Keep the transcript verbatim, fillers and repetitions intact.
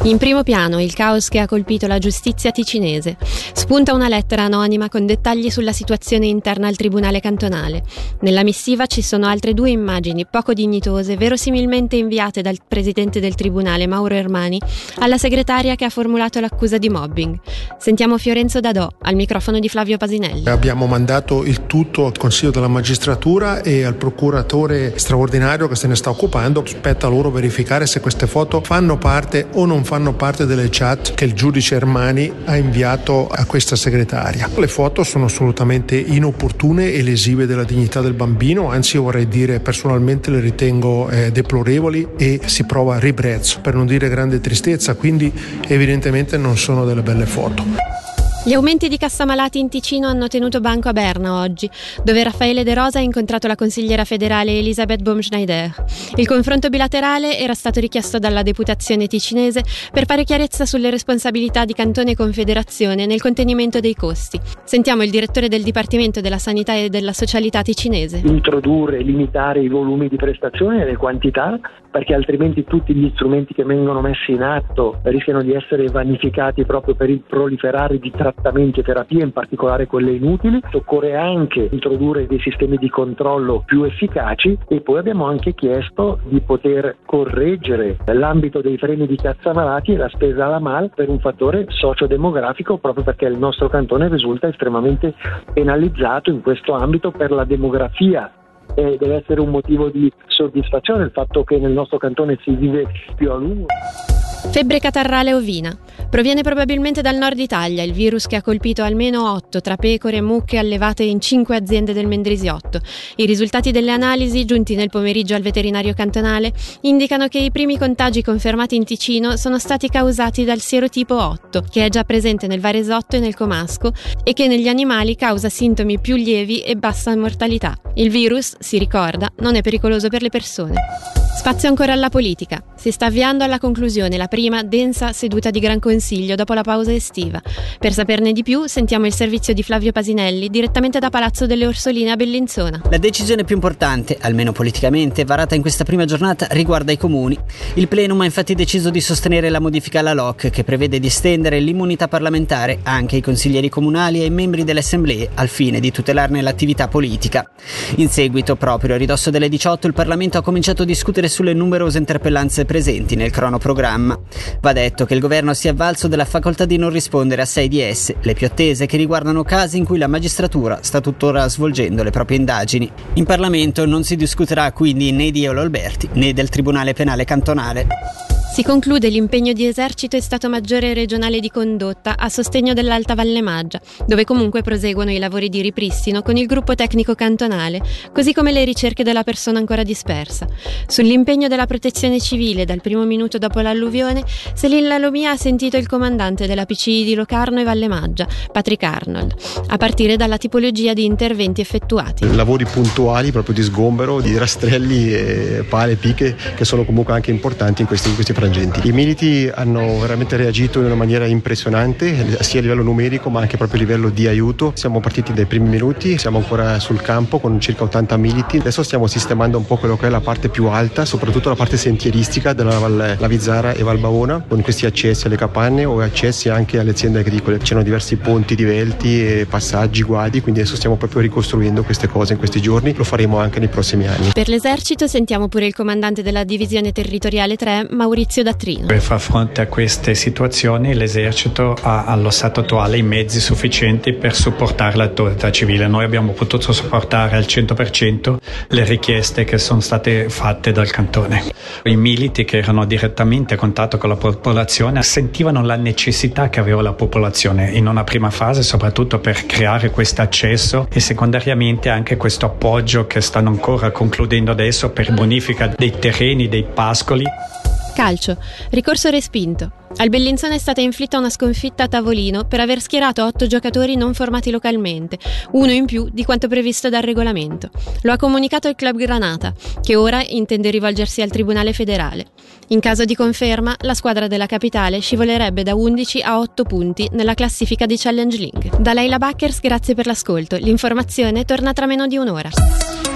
In primo piano il caos che ha colpito la giustizia ticinese. Spunta una lettera anonima con dettagli sulla situazione interna al tribunale cantonale. Nella missiva ci sono altre due immagini poco dignitose, verosimilmente inviate dal presidente del tribunale, Mauro Ermani, alla segretaria che ha formulato l'accusa di mobbing. Sentiamo Fiorenzo Dadò al microfono di Flavio Pasinelli. Abbiamo mandato il tutto al Consiglio della Magistratura e al procuratore straordinario che se ne sta occupando. Spetta loro verificare se queste foto fanno parte o non fanno parte delle chat che il giudice Ermani ha inviato a questa segretaria. Le foto sono assolutamente inopportune e lesive della dignità del bambino, anzi vorrei dire personalmente le ritengo eh, deplorevoli e si prova ribrezzo, per non dire grande tristezza, quindi evidentemente non sono delle belle foto. Gli aumenti di cassamalati in Ticino hanno tenuto banco a Berna oggi, dove Raffaele De Rosa ha incontrato la consigliera federale Elisabeth Baumschneider. Il confronto bilaterale era stato richiesto dalla deputazione ticinese per fare chiarezza sulle responsabilità di Cantone e Confederazione nel contenimento dei costi. Sentiamo il direttore del Dipartimento della Sanità e della Socialità ticinese. Introdurre e limitare i volumi di prestazione e le quantità, perché altrimenti tutti gli strumenti che vengono messi in atto rischiano di essere vanificati proprio per il proliferare di trattamenti e terapie, in particolare quelle inutili. Occorre anche introdurre dei sistemi di controllo più efficaci e poi abbiamo anche chiesto di poter correggere l'ambito dei freni di cassamalati e la spesa alla mal per un fattore sociodemografico, proprio perché il nostro cantone risulta estremamente penalizzato in questo ambito per la demografia. E deve essere un motivo di soddisfazione il fatto che nel nostro cantone si vive più a lungo. Febbre catarrale ovina. Proviene probabilmente dal nord Italia, il virus che ha colpito almeno otto tra pecore e mucche allevate in cinque aziende del Mendrisiotto. I risultati delle analisi, giunti nel pomeriggio al veterinario cantonale, indicano che i primi contagi confermati in Ticino sono stati causati dal sierotipo otto, che è già presente nel Varesotto e nel Comasco e che negli animali causa sintomi più lievi e bassa mortalità. Il virus, si ricorda, non è pericoloso per le persone. Spazio ancora alla politica. Si sta avviando alla conclusione la prima densa seduta di Gran Consiglio dopo la pausa estiva. Per saperne di più sentiamo il servizio di Flavio Pasinelli direttamente da Palazzo delle Orsoline a Bellinzona. La decisione più importante, almeno politicamente, varata in questa prima giornata riguarda i comuni. Il plenum ha infatti deciso di sostenere la modifica alla L O C che prevede di estendere l'immunità parlamentare anche ai consiglieri comunali e ai membri delle assemblee al fine di tutelarne l'attività politica. In seguito, proprio a ridosso delle diciotto, il Parlamento ha cominciato a discutere sulle numerose interpellanze presenti nel cronoprogramma. Va detto che il governo si è avvalso della facoltà di non rispondere a sei di esse, le più attese, che riguardano casi in cui la magistratura sta tuttora svolgendo le proprie indagini. In Parlamento non si discuterà quindi né di Eolo Alberti né del Tribunale Penale Cantonale. Si conclude l'impegno di Esercito e Stato Maggiore regionale di Condotta a sostegno dell'Alta Valle Maggia, dove comunque proseguono i lavori di ripristino con il gruppo tecnico cantonale, così come le ricerche della persona ancora dispersa. Sull'impegno della protezione civile dal primo minuto dopo l'alluvione, Céline Lalomia ha sentito il comandante della P C I di Locarno e Valle Maggia, Patrick Arnold, a partire dalla tipologia di interventi effettuati. Lavori puntuali proprio di sgombero, di rastrelli, e pale, picche, che sono comunque anche importanti in questi, in questi frangenti. I militi hanno veramente reagito in una maniera impressionante, sia a livello numerico ma anche proprio a livello di aiuto. Siamo partiti dai primi minuti, siamo ancora sul campo con circa ottanta militi. Adesso stiamo sistemando un po' quello che è la parte più alta, soprattutto la parte sentieristica della Valle Lavizzara e Valbavona, con questi accessi alle capanne o accessi anche alle aziende agricole. C'erano diversi ponti divelti e passaggi, guadi, quindi adesso stiamo proprio ricostruendo queste cose in questi giorni. Lo faremo anche nei prossimi anni. Per l'esercito sentiamo pure il comandante della divisione territoriale tre, Maurizio D'Attrino. Per far fronte a queste situazioni l'esercito ha allo stato attuale i mezzi sufficienti per supportare l'autorità civile. Noi abbiamo potuto supportare al cento per cento le richieste che sono state fatte dal cantone. I militi che erano direttamente a contatto con la popolazione sentivano la necessità che aveva la popolazione in una prima fase, soprattutto per creare questo accesso e secondariamente anche questo appoggio che stanno ancora concludendo adesso per bonifica dei terreni, dei pascoli. Calcio. Ricorso respinto. Al Bellinzona è stata inflitta una sconfitta a tavolino per aver schierato otto giocatori non formati localmente, uno in più di quanto previsto dal regolamento. Lo ha comunicato il Club Granata, che ora intende rivolgersi al Tribunale federale. In caso di conferma, la squadra della capitale scivolerebbe da undici a otto punti nella classifica di Challenge League. Da Leila Backers, grazie per l'ascolto. L'informazione torna tra meno di un'ora.